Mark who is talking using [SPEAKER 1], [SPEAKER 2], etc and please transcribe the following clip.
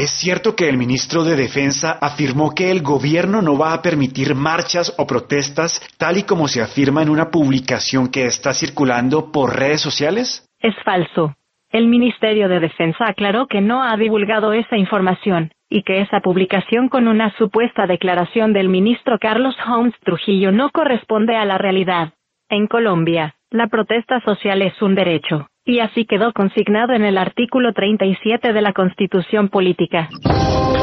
[SPEAKER 1] ¿Es cierto que el ministro de Defensa afirmó que el gobierno no va a permitir marchas o protestas tal y como se afirma en una publicación que está circulando por redes sociales?
[SPEAKER 2] Es falso. El Ministerio de Defensa aclaró que no ha divulgado esa información, y que esa publicación con una supuesta declaración del ministro Carlos Homs Trujillo no corresponde a la realidad. En Colombia, la protesta social es un derecho, y así quedó consignado en el artículo 37 de la Constitución Política.